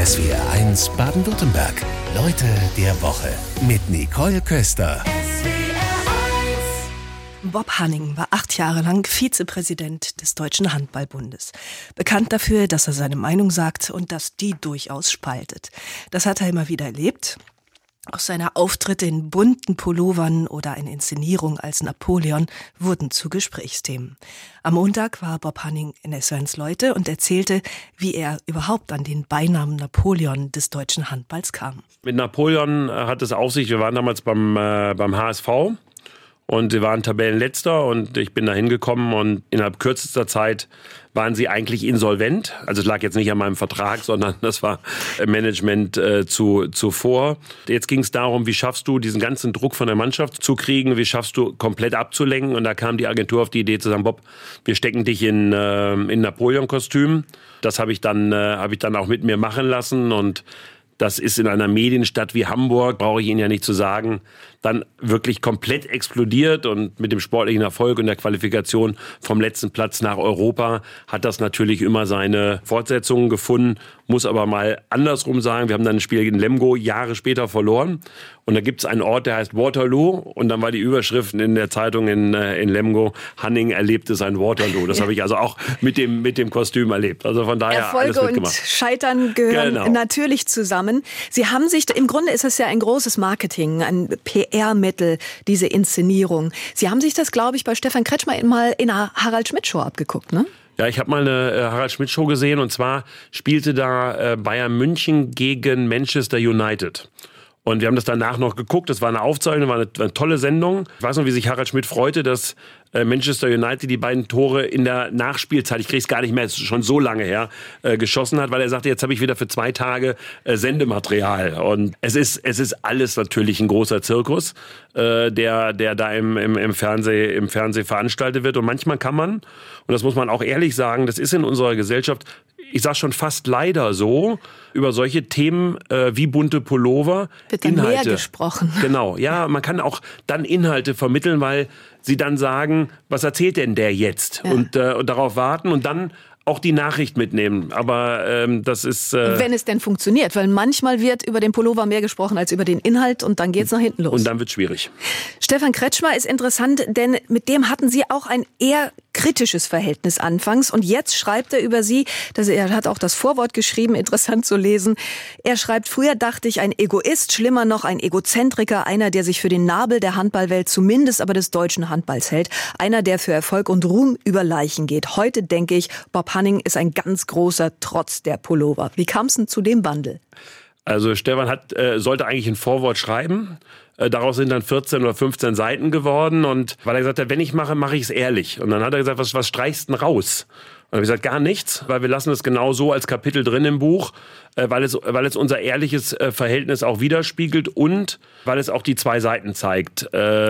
SWR1 Baden-Württemberg. Leute der Woche mit Nicole Köster. Bob Hanning war 8 Jahre lang Vizepräsident des Deutschen Handballbundes. Bekannt dafür, dass er seine Meinung sagt und dass die durchaus spaltet. Das hat er immer wieder erlebt. Auch seine Auftritte in bunten Pullovern oder eine Inszenierung als Napoleon wurden zu Gesprächsthemen. Am Montag war Bob Hanning in SWR1 Leute und erzählte, wie er überhaupt an den Beinamen Napoleon des deutschen Handballs kam. Mit Napoleon hat es auf sich, wir waren damals beim HSV. Und sie waren Tabellenletzter und ich bin da hingekommen und innerhalb kürzester Zeit waren sie eigentlich insolvent. Also es lag jetzt nicht an meinem Vertrag, sondern das war Management zuvor. Jetzt ging es darum, wie schaffst du diesen ganzen Druck von der Mannschaft zu kriegen, wie schaffst du komplett abzulenken. Und da kam die Agentur auf die Idee zu sagen, Bob, wir stecken dich in Napoleon-Kostüm. Das habe ich dann auch mit mir machen lassen und das ist in einer Medienstadt wie Hamburg, brauche ich Ihnen ja nicht zu sagen, dann wirklich komplett explodiert und mit dem sportlichen Erfolg und der Qualifikation vom letzten Platz nach Europa hat das natürlich immer seine Fortsetzungen gefunden. Muss aber mal andersrum sagen, wir haben dann ein Spiel in Lemgo Jahre später verloren und da gibt es einen Ort, der heißt Waterloo und dann war die Überschrift in der Zeitung in Lemgo, Hanning erlebte sein Waterloo. Das habe ich also auch mit dem Kostüm erlebt. Also von daher Erfolge alles mitgemacht. Und Scheitern gehören natürlich zusammen. Sie haben sich, im Grunde ist es ja ein großes Marketing, ein PR-Mittel, diese Inszenierung. Sie haben sich das, glaube ich, bei Stefan Kretschmer mal in einer Harald-Schmidt-Show abgeguckt, ne? Ja, ich habe mal eine Harald-Schmidt-Show gesehen und zwar spielte da Bayern München gegen Manchester United. Und wir haben das danach noch geguckt, das war eine Aufzeichnung, war eine tolle Sendung. Ich weiß noch, wie sich Harald Schmidt freute, dass Manchester United die beiden Tore in der Nachspielzeit, ich kriege es gar nicht mehr, es ist schon so lange her, geschossen hat, weil er sagte, jetzt habe ich wieder für 2 Tage Sendematerial. Und es ist alles natürlich ein großer Zirkus, der da im Fernsehen veranstaltet wird. Und manchmal kann man, und das muss man auch ehrlich sagen, das ist in unserer Gesellschaft, ich sage schon fast leider so, über solche Themen wie bunte Pullover, wird dann Inhalte. Mehr gesprochen. Genau, ja, man kann auch dann Inhalte vermitteln, weil sie dann sagen, was erzählt denn der jetzt? Ja. Und darauf warten und dann auch die Nachricht mitnehmen. Aber das ist... Wenn es denn funktioniert, weil manchmal wird über den Pullover mehr gesprochen als über den Inhalt und dann geht's nach hinten los. Und dann wird's schwierig. Stefan Kretschmer ist interessant, denn mit dem hatten Sie auch ein eher kritisches Verhältnis anfangs und jetzt schreibt er über Sie, er hat auch das Vorwort geschrieben, interessant zu lesen. Er schreibt, früher dachte ich, ein Egoist, schlimmer noch ein Egozentriker, einer, der sich für den Nabel der Handballwelt, zumindest aber des deutschen Handballs hält, einer, der für Erfolg und Ruhm über Leichen geht. Heute denke ich, Bob Hanning ist ein ganz großer Trotz der Pullover. Wie kam es denn zu dem Wandel? Also Stefan sollte eigentlich ein Vorwort schreiben. Daraus sind dann 14 oder 15 Seiten geworden. Und weil er gesagt hat, wenn ich mache, mache ich es ehrlich. Und dann hat er gesagt, was streichst denn raus? Und ich habe gesagt, gar nichts, weil wir lassen es genau so als Kapitel drin im Buch, weil es unser ehrliches Verhältnis auch widerspiegelt und weil es auch die 2 Seiten zeigt.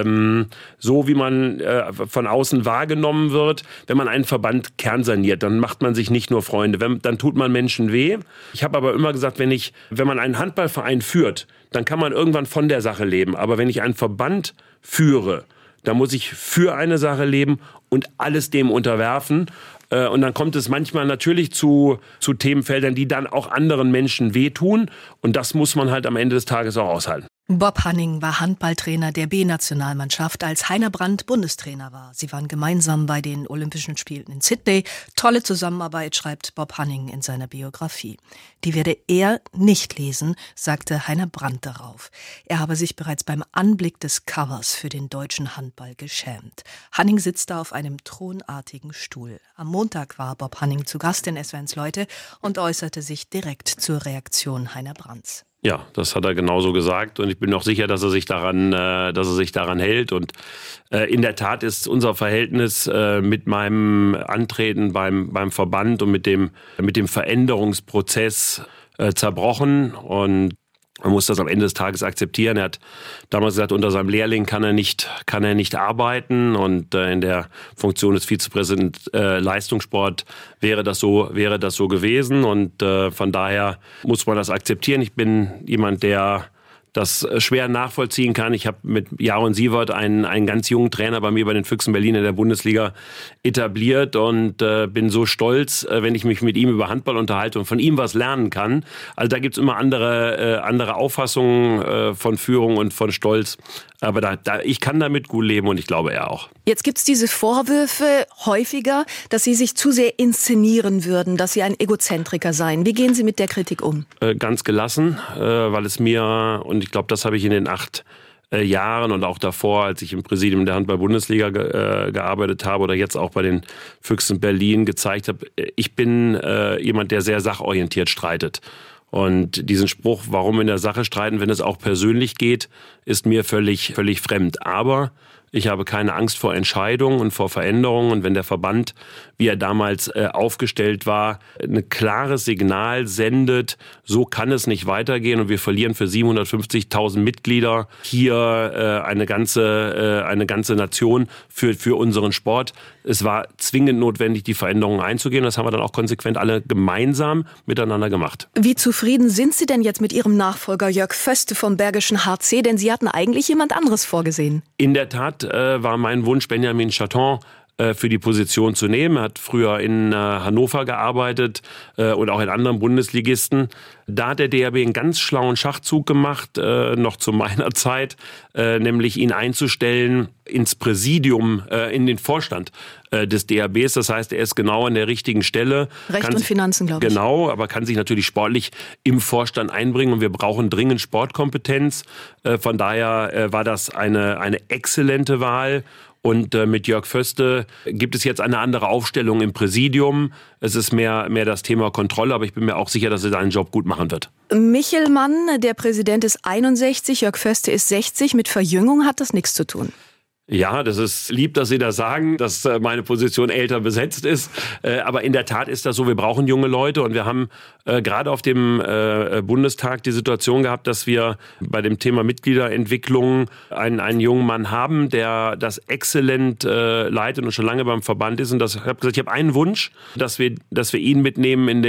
So wie man von außen wahrgenommen wird, wenn man einen Verband kernsaniert, dann macht man sich nicht nur Freunde, dann tut man Menschen weh. Ich habe aber immer gesagt, wenn man einen Handballverein führt, dann kann man irgendwann von der Sache leben. Aber wenn ich einen Verband führe, dann muss ich für eine Sache leben und alles dem unterwerfen. Und dann kommt es manchmal natürlich zu Themenfeldern, die dann auch anderen Menschen wehtun. Und das muss man halt am Ende des Tages auch aushalten. Bob Hanning war Handballtrainer der B-Nationalmannschaft, als Heiner Brandt Bundestrainer war. Sie waren gemeinsam bei den Olympischen Spielen in Sydney. Tolle Zusammenarbeit, schreibt Bob Hanning in seiner Biografie. Die werde er nicht lesen, sagte Heiner Brandt darauf. Er habe sich bereits beim Anblick des Covers für den deutschen Handball geschämt. Hanning sitzt da auf einem thronartigen Stuhl. Am Montag war Bob Hanning zu Gast in SWR1 Leute und äußerte sich direkt zur Reaktion Heiner Brandts. Ja, das hat er genauso gesagt und ich bin auch sicher, dass er sich daran hält. Und in der Tat ist unser Verhältnis mit meinem Antreten beim Verband und mit dem Veränderungsprozess zerbrochen und man muss das am Ende des Tages akzeptieren. Er hat damals gesagt, unter seinem Lehrling kann er nicht arbeiten und in der Funktion des Vizepräsidenten Leistungssport wäre das so gewesen und von daher muss man das akzeptieren. Ich bin jemand, der das schwer nachvollziehen kann. Ich habe mit Jaron Sievert einen ganz jungen Trainer bei mir bei den Füchsen Berlin in der Bundesliga etabliert und bin so stolz, wenn ich mich mit ihm über Handball unterhalte und von ihm was lernen kann. Also da gibt's immer andere Auffassungen von Führung und von Stolz. Aber ich kann damit gut leben und ich glaube, er auch. Jetzt gibt's diese Vorwürfe häufiger, dass Sie sich zu sehr inszenieren würden, dass Sie ein Egozentriker seien. Wie gehen Sie mit der Kritik um? Ganz gelassen, weil es mir, und ich glaube, das habe ich in den 8 Jahren und auch davor, als ich im Präsidium der Handball-Bundesliga gearbeitet habe oder jetzt auch bei den Füchsen Berlin gezeigt habe, ich bin jemand, der sehr sachorientiert streitet. Und diesen Spruch, warum in der Sache streiten, wenn es auch persönlich geht, ist mir völlig fremd. Aber ich habe keine Angst vor Entscheidungen und vor Veränderungen. Und wenn der Verband, wie er damals aufgestellt war, ein klares Signal sendet, so kann es nicht weitergehen und wir verlieren für 750.000 Mitglieder hier eine ganze Nation für unseren Sport. Es war zwingend notwendig, die Veränderungen einzugehen. Das haben wir dann auch konsequent alle gemeinsam miteinander gemacht. Wie zufrieden sind Sie denn jetzt mit Ihrem Nachfolger Jörg Föste vom Bergischen HC? Denn Sie hatten eigentlich jemand anderes vorgesehen. In der Tat war mein Wunsch, Benjamin Chaton für die Position zu nehmen. Er hat früher in Hannover gearbeitet und auch in anderen Bundesligisten. Da hat der DHB einen ganz schlauen Schachzug gemacht, noch zu meiner Zeit, nämlich ihn einzustellen ins Präsidium, in den Vorstand des DHBs. Das heißt, er ist genau an der richtigen Stelle. Recht und Finanzen, glaube ich. Genau, aber kann sich natürlich sportlich im Vorstand einbringen und wir brauchen dringend Sportkompetenz. Von daher war das eine exzellente Wahl. Und mit Jörg Föste gibt es jetzt eine andere Aufstellung im Präsidium. Es ist mehr das Thema Kontrolle, aber ich bin mir auch sicher, dass er seinen Job gut machen wird. Michelmann, der Präsident, ist 61, Jörg Föste ist 60. Mit Verjüngung hat das nichts zu tun. Ja, das ist lieb, dass Sie das sagen, dass meine Position älter besetzt ist. Aber in der Tat ist das so, wir brauchen junge Leute. Und wir haben gerade auf dem Bundestag die Situation gehabt, dass wir bei dem Thema Mitgliederentwicklung einen jungen Mann haben, der das exzellent leitet und schon lange beim Verband ist. Und ich habe gesagt, ich habe einen Wunsch, dass wir ihn mitnehmen in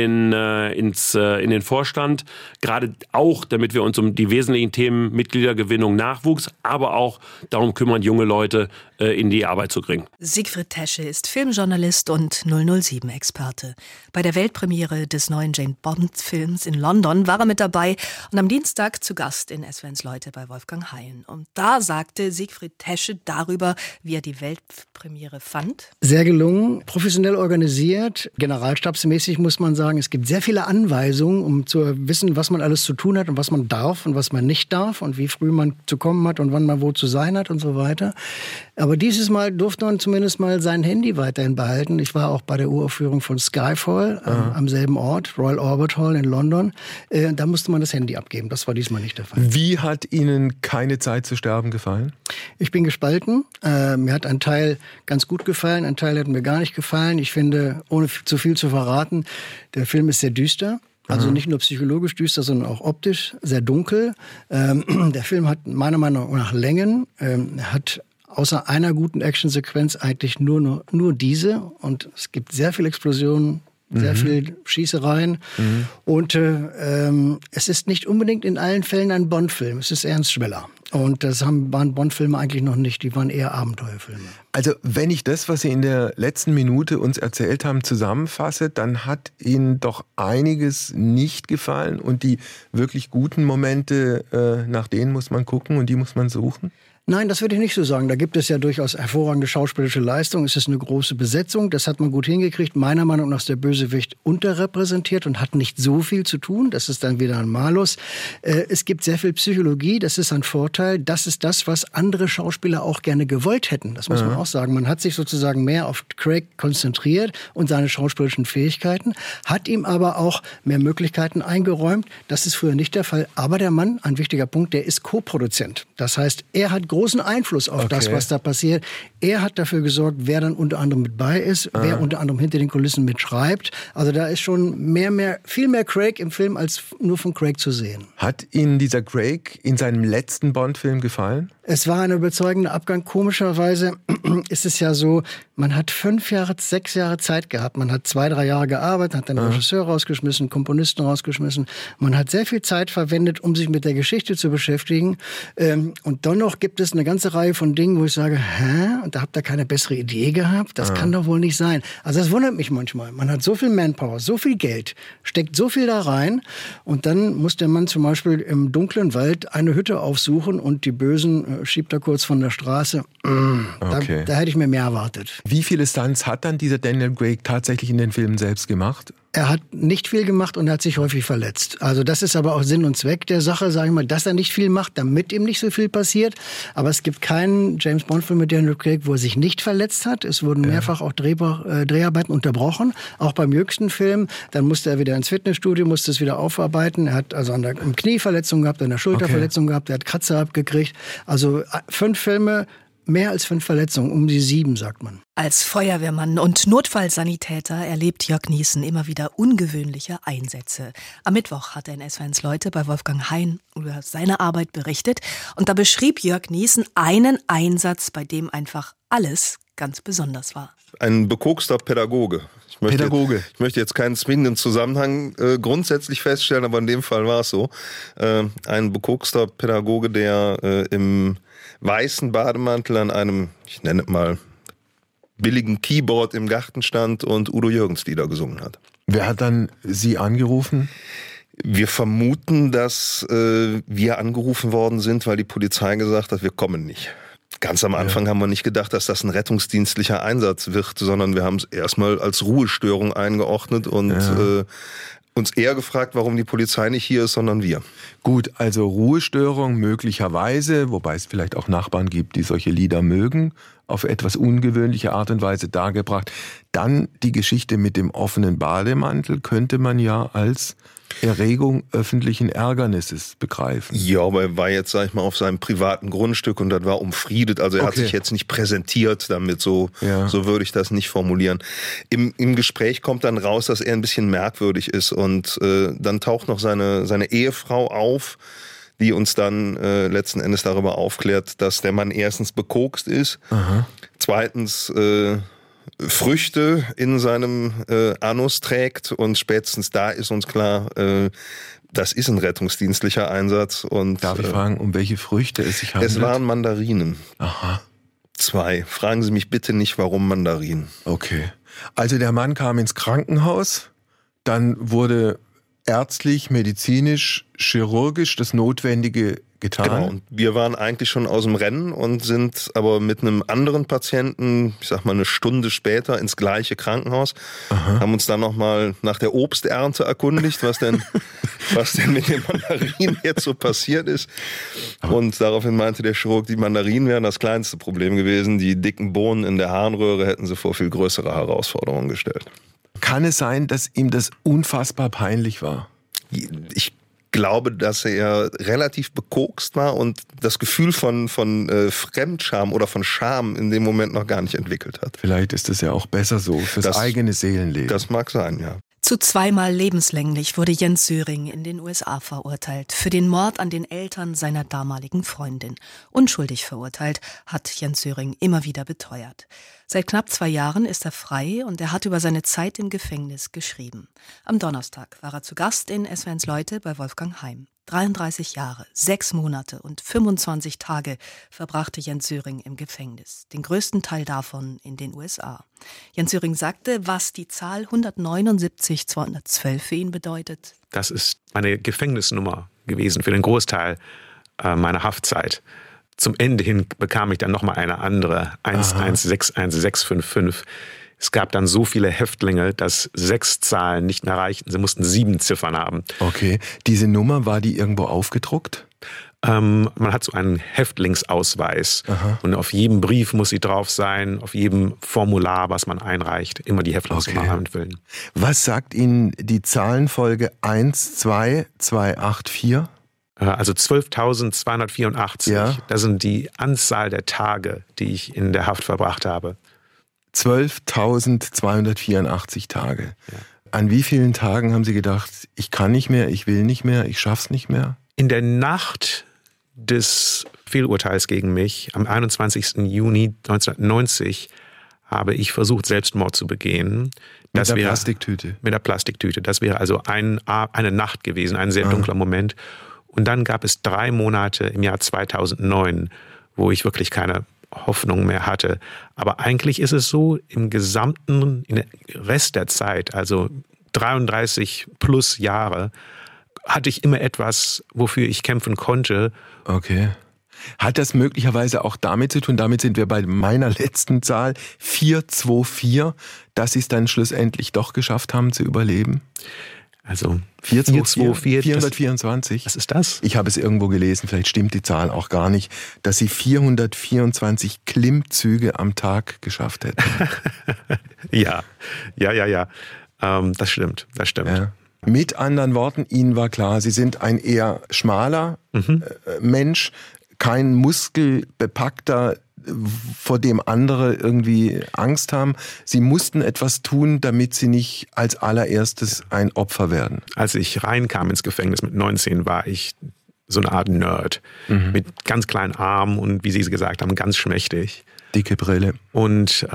den Vorstand. Gerade auch, damit wir uns um die wesentlichen Themen Mitgliedergewinnung, Nachwuchs, aber auch darum kümmern, junge Leute in die Arbeit zu bringen. Siegfried Tesche ist Filmjournalist und 007-Experte. Bei der Weltpremiere des neuen James-Bond-Films in London war er mit dabei und am Dienstag zu Gast in SWR's Leute bei Wolfgang Hein. Und da sagte Siegfried Tesche darüber, wie er die Weltpremiere fand. Sehr gelungen, professionell organisiert, generalstabsmäßig muss man sagen. Es gibt sehr viele Anweisungen, um zu wissen, was man alles zu tun hat und was man darf und was man nicht darf und wie früh man zu kommen hat und wann man wo zu sein hat und so weiter. Aber dieses Mal durfte man zumindest mal sein Handy weiterhin behalten. Ich war auch bei der Uraufführung von Skyfall am selben Ort, Royal Albert Hall in London. Da musste man das Handy abgeben. Das war diesmal nicht der Fall. Wie hat Ihnen keine Zeit zu sterben gefallen? Ich bin gespalten. Mir hat ein Teil ganz gut gefallen, ein Teil hat mir gar nicht gefallen. Ich finde, ohne zu viel zu verraten, der Film ist sehr düster. Also nicht nur psychologisch düster, sondern auch optisch sehr dunkel. Der Film hat meiner Meinung nach Längen, hat außer einer guten Actionsequenz eigentlich nur diese. Und es gibt sehr viel Explosionen, sehr viel Schießereien. Und es ist nicht unbedingt in allen Fällen ein Bond-Film. Es ist Ernst Schweller. Und das waren Bond-Filme eigentlich noch nicht. Die waren eher Abenteuerfilme. Also wenn ich das, was Sie in der letzten Minute uns erzählt haben, zusammenfasse, dann hat Ihnen doch einiges nicht gefallen. Und die wirklich guten Momente, nach denen muss man gucken und die muss man suchen? Nein, das würde ich nicht so sagen. Da gibt es ja durchaus hervorragende schauspielerische Leistung. Es ist eine große Besetzung. Das hat man gut hingekriegt. Meiner Meinung nach ist der Bösewicht unterrepräsentiert und hat nicht so viel zu tun. Das ist dann wieder ein Malus. Es gibt sehr viel Psychologie. Das ist ein Vorteil. Das ist das, was andere Schauspieler auch gerne gewollt hätten. Das muss man auch sagen. Man hat sich sozusagen mehr auf Craig konzentriert und seine schauspielerischen Fähigkeiten, hat ihm aber auch mehr Möglichkeiten eingeräumt. Das ist früher nicht der Fall. Aber der Mann, ein wichtiger Punkt, der ist Co-Produzent. Das heißt, er hat großen Einfluss auf das, was da passiert. Er hat dafür gesorgt, wer dann unter anderem mit bei ist, wer unter anderem hinter den Kulissen mitschreibt. Also da ist schon viel mehr Craig im Film als nur von Craig zu sehen. Hat Ihnen dieser Craig in seinem letzten Bond-Film gefallen? Es war ein überzeugender Abgang. Komischerweise ist es ja so, man hat 6 Jahre Zeit gehabt. Man hat 2, 3 Jahre gearbeitet, hat den Regisseur rausgeschmissen, Komponisten rausgeschmissen. Man hat sehr viel Zeit verwendet, um sich mit der Geschichte zu beschäftigen. Und dennoch gibt es eine ganze Reihe von Dingen, wo ich sage, und da habt ihr keine bessere Idee gehabt? Das kann doch wohl nicht sein. Also das wundert mich manchmal. Man hat so viel Manpower, so viel Geld, steckt so viel da rein. Und dann muss der Mann zum Beispiel im dunklen Wald eine Hütte aufsuchen und die Bösen schiebt er kurz von der Straße. Okay. Da hätte ich mir mehr erwartet. Wie viele Stunts hat dann dieser Daniel Craig tatsächlich in den Filmen selbst gemacht? Er hat nicht viel gemacht und er hat sich häufig verletzt. Also das ist aber auch Sinn und Zweck der Sache, sage ich mal, dass er nicht viel macht, damit ihm nicht so viel passiert. Aber es gibt keinen James-Bond-Film mit Daniel Craig, wo er sich nicht verletzt hat. Es wurden mehrfach auch Dreharbeiten unterbrochen, auch beim jüngsten Film. Dann musste er wieder ins Fitnessstudio, musste es wieder aufarbeiten. Er hat also an der Knieverletzung gehabt, an der Schulterverletzung gehabt, er hat Kratzer abgekriegt. Also 5 Filme, mehr als 5 Verletzungen, um die 7, sagt man. Als Feuerwehrmann und Notfallsanitäter erlebt Jörg Nießen immer wieder ungewöhnliche Einsätze. Am Mittwoch hat er in SWR1 Leute bei Wolfgang Hein über seine Arbeit berichtet. Und da beschrieb Jörg Nießen einen Einsatz, bei dem einfach alles ganz besonders war. Ein bekokster Pädagoge. Ich möchte jetzt keinen zwingenden Zusammenhang grundsätzlich feststellen, aber in dem Fall war es so. Ein bekokster Pädagoge, der im weißen Bademantel an einem, ich nenne es mal, billigen Keyboard im Garten stand und Udo Jürgens Lieder gesungen hat. Wer hat dann Sie angerufen? Wir vermuten, dass wir angerufen worden sind, weil die Polizei gesagt hat, wir kommen nicht. Ganz am Anfang haben wir nicht gedacht, dass das ein rettungsdienstlicher Einsatz wird, sondern wir haben es erstmal als Ruhestörung eingeordnet und uns eher gefragt, warum die Polizei nicht hier ist, sondern wir. Gut, also Ruhestörung möglicherweise, wobei es vielleicht auch Nachbarn gibt, die solche Lieder mögen, auf etwas ungewöhnliche Art und Weise dargebracht. Dann die Geschichte mit dem offenen Bademantel könnte man ja als Erregung öffentlichen Ärgernisses begreifen. Ja, aber er war jetzt, sag ich mal, auf seinem privaten Grundstück und das war umfriedet. Also er hat sich jetzt nicht präsentiert damit, so würde ich das nicht formulieren. Im Gespräch kommt dann raus, dass er ein bisschen merkwürdig ist und dann taucht noch seine Ehefrau auf, die uns dann letzten Endes darüber aufklärt, dass der Mann erstens bekokst ist, zweitens Früchte in seinem Anus trägt und spätestens da ist uns klar, das ist ein rettungsdienstlicher Einsatz. Und darf ich fragen, um welche Früchte es sich handelt? Es waren Mandarinen. Aha. 2. Fragen Sie mich bitte nicht, warum Mandarinen. Okay. Also der Mann kam ins Krankenhaus, dann wurde ärztlich, medizinisch, chirurgisch das Notwendige getan. Genau, und wir waren eigentlich schon aus dem Rennen und sind aber mit einem anderen Patienten, ich sag mal 1 Stunde später, ins gleiche Krankenhaus, haben uns dann nochmal nach der Obsternte erkundigt, was denn mit den Mandarinen jetzt so passiert ist. Und daraufhin meinte der Chirurg, die Mandarinen wären das kleinste Problem gewesen. Die dicken Bohnen in der Harnröhre hätten sie vor viel größere Herausforderungen gestellt. Kann es sein, dass ihm das unfassbar peinlich war? Ich glaube, dass er relativ bekokst war und das Gefühl von Fremdscham oder von Scham in dem Moment noch gar nicht entwickelt hat. Vielleicht ist es ja auch besser so fürs eigene Seelenleben. Das mag sein, ja. Zu 2-mal lebenslänglich wurde Jens Söring in den USA verurteilt für den Mord an den Eltern seiner damaligen Freundin. Unschuldig verurteilt, hat Jens Söring immer wieder beteuert. Seit knapp 2 Jahren ist er frei und er hat über seine Zeit im Gefängnis geschrieben. Am Donnerstag war er zu Gast in SWR1 Leute bei Wolfgang Hein. 33 Jahre, 6 Monate und 25 Tage verbrachte Jens Söring im Gefängnis. Den größten Teil davon in den USA. Jens Söring sagte, was die Zahl 179.212 für ihn bedeutet. Das ist meine Gefängnisnummer gewesen für den Großteil meiner Haftzeit. Zum Ende hin bekam ich dann nochmal eine andere, 1161655. Es gab dann so viele Häftlinge, dass 6 Zahlen nicht mehr reichten. Sie mussten 7 Ziffern haben. Okay. Diese Nummer, war die irgendwo aufgedruckt? Man hat so einen Häftlingsausweis. Und auf jedem Brief muss sie drauf sein, auf jedem Formular, was man einreicht, immer die Häftlingsnummer anfüllen. Was sagt Ihnen die Zahlenfolge 12284? Also 12.284. Ja. Das sind die Anzahl der Tage, die ich in der Haft verbracht habe. 12.284 Tage. Ja. An wie vielen Tagen haben Sie gedacht, ich kann nicht mehr, ich will nicht mehr, ich schaff's nicht mehr? In der Nacht des Fehlurteils gegen mich. Am 21. Juni 1990 habe ich versucht, Selbstmord zu begehen. Mit der Plastiktüte? Mit der Plastiktüte. Das wäre also eine Nacht gewesen, ein sehr dunkler Moment. Und dann gab es 3 Monate im Jahr 2009, wo ich wirklich keine Hoffnung mehr hatte. Aber eigentlich ist es so, im Rest der Zeit, also 33 plus Jahre, hatte ich immer etwas, wofür ich kämpfen konnte. Okay. Hat das möglicherweise auch damit zu tun, damit sind wir bei meiner letzten Zahl, 424, dass Sie es dann schlussendlich doch geschafft haben zu überleben? Also 424, 424. Was ist das? Ich habe es irgendwo gelesen, vielleicht stimmt die Zahl auch gar nicht, dass Sie 424 Klimmzüge am Tag geschafft hätten. Ja. Das stimmt. Ja. Mit anderen Worten, Ihnen war klar, Sie sind ein eher schmaler Mensch, kein muskelbepackter, vor dem andere irgendwie Angst haben. Sie mussten etwas tun, damit Sie nicht als allererstes ein Opfer werden. Als ich reinkam ins Gefängnis mit 19, war ich so eine Art Nerd. Mit ganz kleinen Armen und, wie Sie gesagt haben, ganz schmächtig. Dicke Brille. Und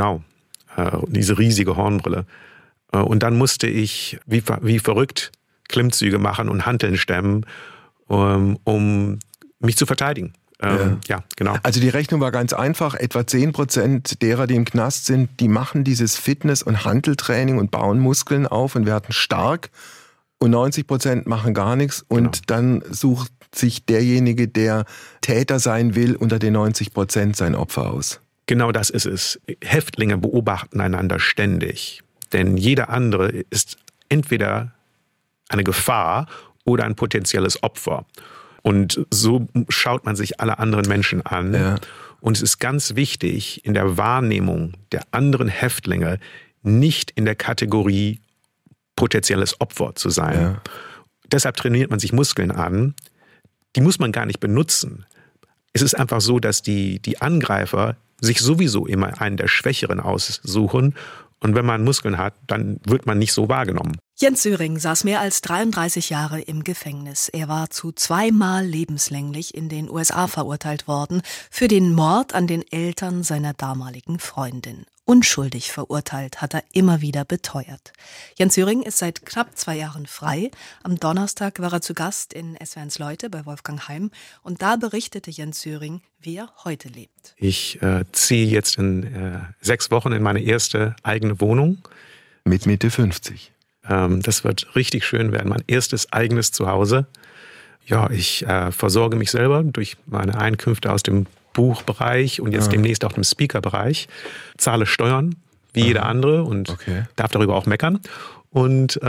diese riesige Hornbrille. Und dann musste ich wie verrückt Klimmzüge machen und Hanteln stemmen, um mich zu verteidigen. Ja, genau. Also die Rechnung war ganz einfach. Etwa 10% derer, die im Knast sind, die machen dieses Fitness- und Hanteltraining und bauen Muskeln auf und werden stark. Und 90% machen gar nichts. Und dann sucht sich derjenige, der Täter sein will, unter den 90% sein Opfer aus. Genau das ist es. Häftlinge beobachten einander ständig. Denn jeder andere ist entweder eine Gefahr oder ein potenzielles Opfer. Und so schaut man sich alle anderen Menschen an. Ja. Und es ist ganz wichtig, in der Wahrnehmung der anderen Häftlinge nicht in der Kategorie potenzielles Opfer zu sein. Ja. Deshalb trainiert man sich Muskeln an. Die muss man gar nicht benutzen. Es ist einfach so, dass die Angreifer sich sowieso immer einen der Schwächeren aussuchen. Und wenn man Muskeln hat, dann wird man nicht so wahrgenommen. Jens Söring saß mehr als 33 Jahre im Gefängnis. Er war zu 2-mal lebenslänglich in den USA verurteilt worden für den Mord an den Eltern seiner damaligen Freundin. Unschuldig verurteilt, hat er immer wieder beteuert. Jens Söring ist seit knapp 2 Jahren frei. Am Donnerstag war er zu Gast in SWRs Leute bei Wolfgang Heim. Und da berichtete Jens Söring, wie er heute lebt. Ich ziehe jetzt in 6 Wochen in meine erste eigene Wohnung. Mit Mitte 50. Das wird richtig schön werden, mein erstes eigenes Zuhause. Ja, ich versorge mich selber durch meine Einkünfte aus dem Buchbereich und jetzt demnächst auch dem Speakerbereich. Zahle Steuern, wie jeder andere und darf darüber auch meckern. Und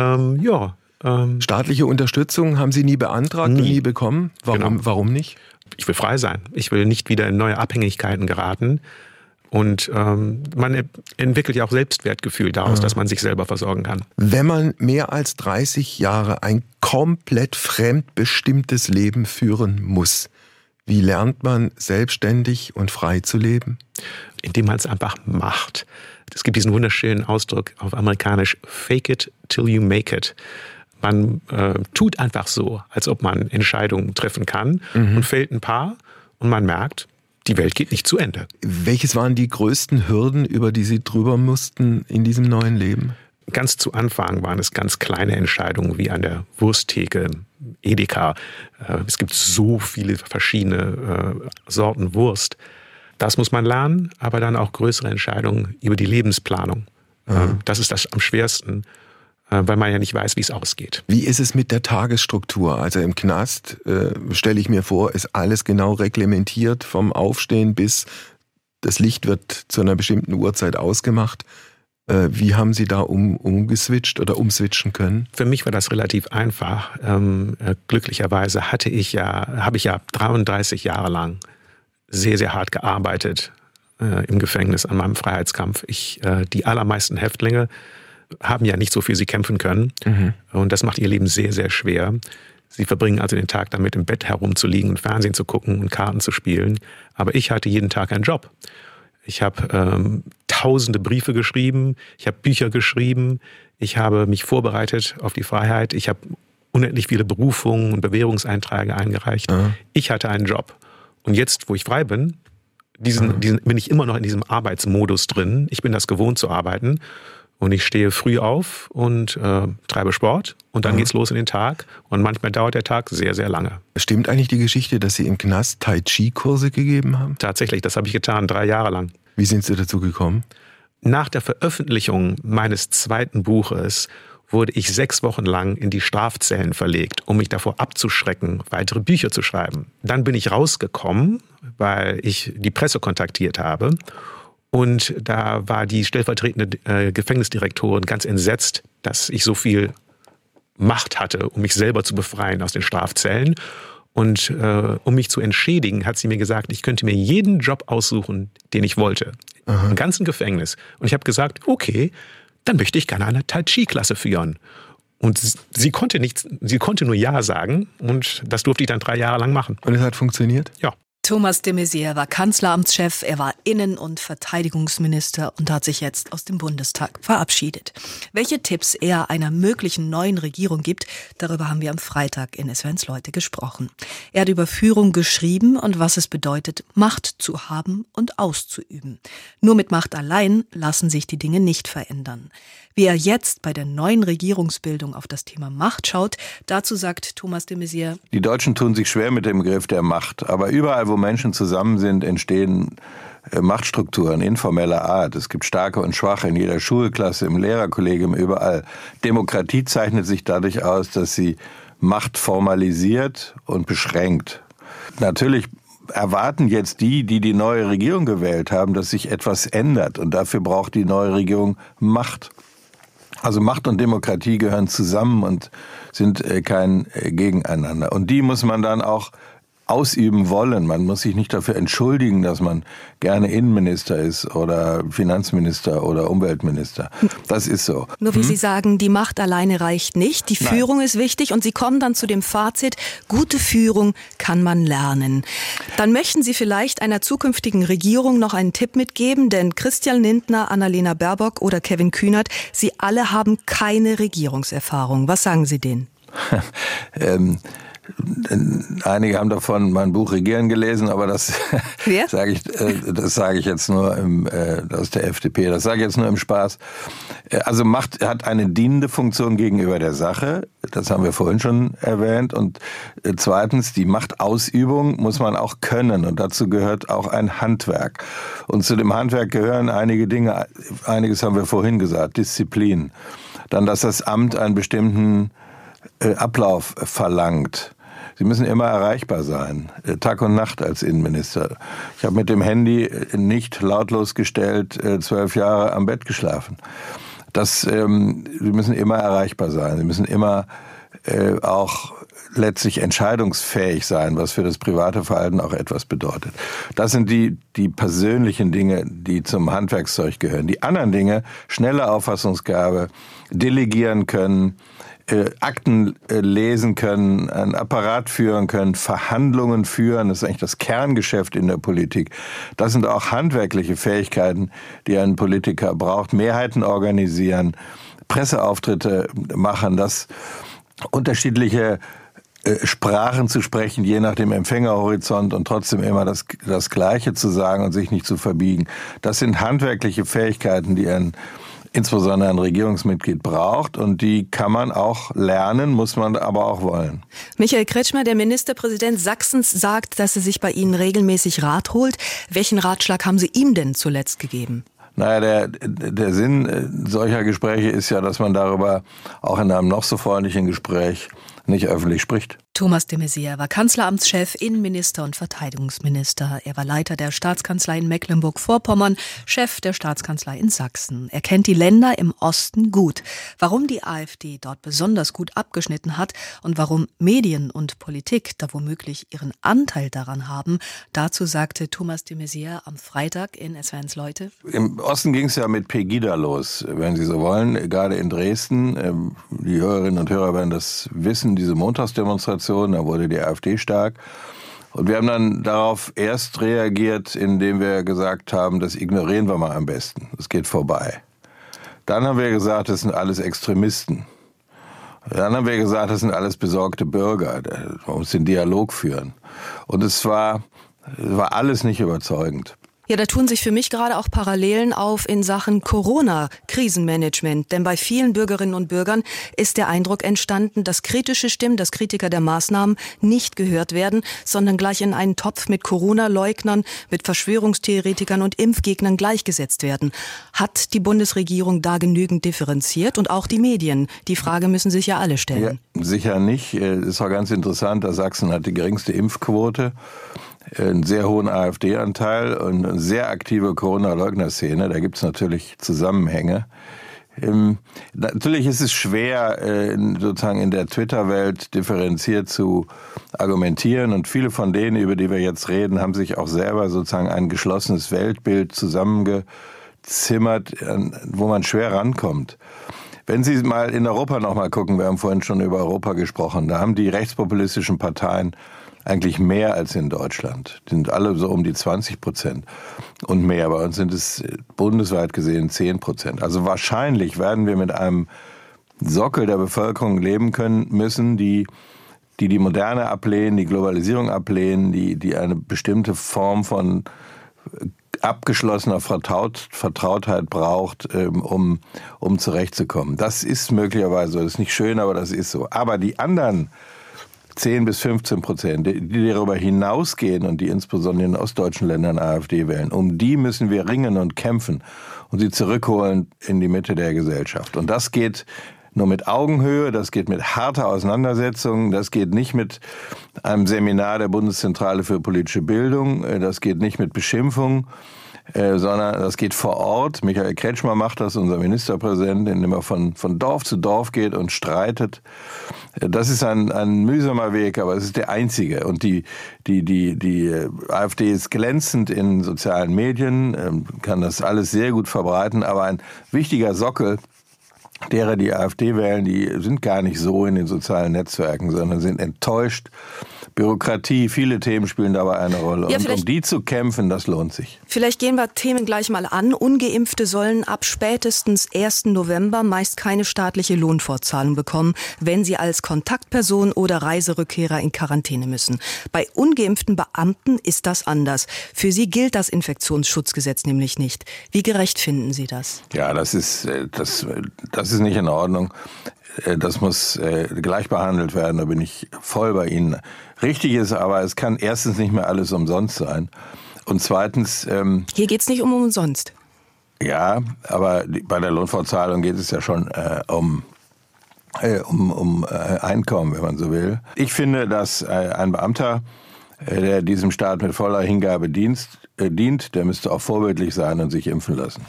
staatliche Unterstützung haben Sie nie beantragt und nie bekommen? Warum nicht? Ich will frei sein. Ich will nicht wieder in neue Abhängigkeiten geraten. Und man entwickelt ja auch Selbstwertgefühl daraus, dass man sich selber versorgen kann. Wenn man mehr als 30 Jahre ein komplett fremdbestimmtes Leben führen muss, wie lernt man selbstständig und frei zu leben? Indem man es einfach macht. Es gibt diesen wunderschönen Ausdruck auf Amerikanisch, fake it till you make it. Man tut einfach so, als ob man Entscheidungen treffen kann und fällt ein paar und man merkt, die Welt geht nicht zu Ende. Welches waren die größten Hürden, über die Sie drüber mussten in diesem neuen Leben? Ganz zu Anfang waren es ganz kleine Entscheidungen, wie an der Wursttheke, Edeka. Es gibt so viele verschiedene Sorten Wurst. Das muss man lernen, aber dann auch größere Entscheidungen über die Lebensplanung. Das ist das am schwersten, weil man ja nicht weiß, wie es ausgeht. Wie ist es mit der Tagesstruktur? Also im Knast, stelle ich mir vor, ist alles genau reglementiert, vom Aufstehen bis das Licht wird zu einer bestimmten Uhrzeit ausgemacht. Wie haben Sie da umgeswitcht oder umswitchen können? Für mich war das relativ einfach. Glücklicherweise habe ich ja 33 Jahre lang sehr, sehr hart gearbeitet im Gefängnis an meinem Freiheitskampf. Die allermeisten Häftlinge haben ja nicht so viel sie kämpfen können. Und das macht ihr Leben sehr, sehr schwer. Sie verbringen also den Tag damit, im Bett herumzuliegen und Fernsehen zu gucken und Karten zu spielen. Aber ich hatte jeden Tag einen Job. Ich habe tausende Briefe geschrieben, ich habe Bücher geschrieben, ich habe mich vorbereitet auf die Freiheit, ich habe unendlich viele Berufungen und Bewährungseinträge eingereicht. Ich hatte einen Job Und jetzt, wo ich frei bin, bin ich immer noch in diesem Arbeitsmodus drin. Ich bin das gewohnt zu arbeiten. Und ich stehe früh auf und treibe Sport. Und dann geht's los in den Tag. Und manchmal dauert der Tag sehr, sehr lange. Stimmt eigentlich die Geschichte, dass Sie im Knast Tai-Chi-Kurse gegeben haben? Tatsächlich, das habe ich getan, 3 Jahre lang. Wie sind Sie dazu gekommen? Nach der Veröffentlichung meines 2. Buches wurde ich 6 Wochen lang in die Strafzellen verlegt, um mich davor abzuschrecken, weitere Bücher zu schreiben. Dann bin ich rausgekommen, weil ich die Presse kontaktiert habe. Und da war die stellvertretende Gefängnisdirektorin ganz entsetzt, dass ich so viel Macht hatte, um mich selber zu befreien aus den Strafzellen. Und um mich zu entschädigen, hat sie mir gesagt, ich könnte mir jeden Job aussuchen, den ich wollte. Im ganzen Gefängnis. Und ich habe gesagt, okay, dann möchte ich gerne eine Tai-Chi-Klasse führen. Und sie konnte nur Ja sagen. Und das durfte ich dann 3 Jahre lang machen. Und es hat funktioniert? Ja. Thomas de Maizière war Kanzleramtschef, er war Innen- und Verteidigungsminister und hat sich jetzt aus dem Bundestag verabschiedet. Welche Tipps er einer möglichen neuen Regierung gibt, darüber haben wir am Freitag in SWR's Leute gesprochen. Er hat über Führung geschrieben und was es bedeutet, Macht zu haben und auszuüben. Nur mit Macht allein lassen sich die Dinge nicht verändern. Wie er jetzt bei der neuen Regierungsbildung auf das Thema Macht schaut, dazu sagt Thomas de Maizière: Die Deutschen tun sich schwer mit dem Begriff der Macht. Aber überall, wo Menschen zusammen sind, entstehen Machtstrukturen informeller Art. Es gibt Starke und Schwache in jeder Schulklasse, im Lehrerkollegium, überall. Demokratie zeichnet sich dadurch aus, dass sie Macht formalisiert und beschränkt. Natürlich erwarten jetzt die neue Regierung gewählt haben, dass sich etwas ändert. Und dafür braucht die neue Regierung Macht. Also Macht und Demokratie gehören zusammen und sind kein Gegeneinander. Und die muss man dann auch ausüben wollen. Man muss sich nicht dafür entschuldigen, dass man gerne Innenminister ist oder Finanzminister oder Umweltminister. Das ist so. Nur wie Sie sagen, die Macht alleine reicht nicht. Die Führung ist wichtig und Sie kommen dann zu dem Fazit, gute Führung kann man lernen. Dann möchten Sie vielleicht einer zukünftigen Regierung noch einen Tipp mitgeben, denn Christian Lindner, Annalena Baerbock oder Kevin Kühnert, Sie alle haben keine Regierungserfahrung. Was sagen Sie denen? Einige haben davon mein Buch Regieren gelesen, aber das sage ich jetzt nur aus der FDP. Das sage ich jetzt nur im Spaß. Also Macht hat eine dienende Funktion gegenüber der Sache. Das haben wir vorhin schon erwähnt. Und zweitens, die Machtausübung muss man auch können. Und dazu gehört auch ein Handwerk. Und zu dem Handwerk gehören einige Dinge. Einiges haben wir vorhin gesagt. Disziplin. Dann, dass das Amt einen bestimmten Ablauf verlangt. Sie müssen immer erreichbar sein, Tag und Nacht als Innenminister. Ich habe mit dem Handy nicht lautlos gestellt 12 Jahre am Bett geschlafen. Sie müssen immer erreichbar sein. Sie müssen immer auch letztlich entscheidungsfähig sein, was für das private Verhalten auch etwas bedeutet. Das sind die persönlichen Dinge, die zum Handwerkszeug gehören. Die anderen Dinge, schnelle Auffassungsgabe, delegieren können, Akten lesen können, einen Apparat führen können, Verhandlungen führen, das ist eigentlich das Kerngeschäft in der Politik. Das sind auch handwerkliche Fähigkeiten, die ein Politiker braucht. Mehrheiten organisieren, Presseauftritte machen, das unterschiedliche Sprachen zu sprechen, je nach dem Empfängerhorizont und trotzdem immer das Gleiche zu sagen und sich nicht zu verbiegen. Das sind handwerkliche Fähigkeiten, die insbesondere ein Regierungsmitglied braucht und die kann man auch lernen, muss man aber auch wollen. Michael Kretschmer, der Ministerpräsident Sachsens, sagt, dass er sich bei Ihnen regelmäßig Rat holt. Welchen Ratschlag haben Sie ihm denn zuletzt gegeben? Naja, der Sinn solcher Gespräche ist ja, dass man darüber auch in einem noch so freundlichen Gespräch nicht öffentlich spricht. Thomas de Maizière war Kanzleramtschef, Innenminister und Verteidigungsminister. Er war Leiter der Staatskanzlei in Mecklenburg-Vorpommern, Chef der Staatskanzlei in Sachsen. Er kennt die Länder im Osten gut. Warum die AfD dort besonders gut abgeschnitten hat und warum Medien und Politik da womöglich ihren Anteil daran haben, dazu sagte Thomas de Maizière am Freitag in SWR's Leute. Im Osten ging es ja mit Pegida los, wenn Sie so wollen, gerade in Dresden. Die Hörerinnen und Hörer werden das wissen, diese Montagsdemonstration. Da wurde die AfD stark. Und wir haben dann darauf erst reagiert, indem wir gesagt haben, das ignorieren wir mal am besten. Das geht vorbei. Dann haben wir gesagt, das sind alles Extremisten. Dann haben wir gesagt, das sind alles besorgte Bürger. Man muss den Dialog führen. Und es war war alles nicht überzeugend. Ja, da tun sich für mich gerade auch Parallelen auf in Sachen Corona-Krisenmanagement. Denn bei vielen Bürgerinnen und Bürgern ist der Eindruck entstanden, dass kritische Stimmen, dass Kritiker der Maßnahmen nicht gehört werden, sondern gleich in einen Topf mit Corona-Leugnern, mit Verschwörungstheoretikern und Impfgegnern gleichgesetzt werden. Hat die Bundesregierung da genügend differenziert? Und auch die Medien? Die Frage müssen sich ja alle stellen. Ja, sicher nicht. Es war ganz interessant, dass Sachsen hat die geringste Impfquote, einen sehr hohen AfD-Anteil und eine sehr aktive Corona-Leugner-Szene. Da gibt es natürlich Zusammenhänge. Natürlich ist es schwer, sozusagen in der Twitter-Welt differenziert zu argumentieren. Und viele von denen, über die wir jetzt reden, haben sich auch selber sozusagen ein geschlossenes Weltbild zusammengezimmert, wo man schwer rankommt. Wenn Sie mal in Europa noch mal gucken, wir haben vorhin schon über Europa gesprochen, da haben die rechtspopulistischen Parteien eigentlich mehr als in Deutschland. Die sind alle so um die 20% und mehr. Bei uns sind es bundesweit gesehen 10%. Also wahrscheinlich werden wir mit einem Sockel der Bevölkerung leben können müssen, die Moderne ablehnen, die Globalisierung ablehnen, die eine bestimmte Form von abgeschlossener Vertrautheit braucht, um zurechtzukommen. Das ist möglicherweise so. Das ist nicht schön, aber das ist so. Aber die anderen 10-15%, die darüber hinausgehen und die insbesondere in ostdeutschen Ländern AfD wählen, um die müssen wir ringen und kämpfen und sie zurückholen in die Mitte der Gesellschaft. Und das geht nur mit Augenhöhe, das geht mit harter Auseinandersetzung, das geht nicht mit einem Seminar der Bundeszentrale für politische Bildung, das geht nicht mit Beschimpfung, sondern das geht vor Ort. Michael Kretschmer macht das, unser Ministerpräsident, indem er von Dorf zu Dorf geht und streitet. Das ist ein mühsamer Weg, aber es ist der einzige. Und die AfD ist glänzend in sozialen Medien, kann das alles sehr gut verbreiten, aber ein wichtiger Sockel derer, die AfD wählen, die sind gar nicht so in den sozialen Netzwerken, sondern sind enttäuscht. Bürokratie, viele Themen spielen dabei eine Rolle. Ja, und um die zu kämpfen, das lohnt sich. Vielleicht gehen wir Themen gleich mal an. Ungeimpfte sollen ab spätestens 1. November meist keine staatliche Lohnfortzahlung bekommen, wenn sie als Kontaktperson oder Reiserückkehrer in Quarantäne müssen. Bei ungeimpften Beamten ist das anders. Für sie gilt das Infektionsschutzgesetz nämlich nicht. Wie gerecht finden Sie das? Ja, das ist nicht in Ordnung. Das muss gleich behandelt werden, da bin ich voll bei Ihnen. Richtig ist aber, es kann erstens nicht mehr alles umsonst sein. Und zweitens... Hier geht es nicht um umsonst. Ja, aber bei der Lohnfortzahlung geht es ja schon um Einkommen, wenn man so will. Ich finde, dass ein Beamter, der diesem Staat mit voller Hingabe dient, der müsste auch vorbildlich sein und sich impfen lassen.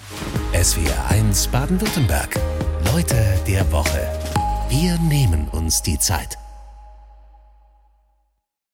SWR1 Baden-Württemberg. Leute der Woche. Wir nehmen uns die Zeit.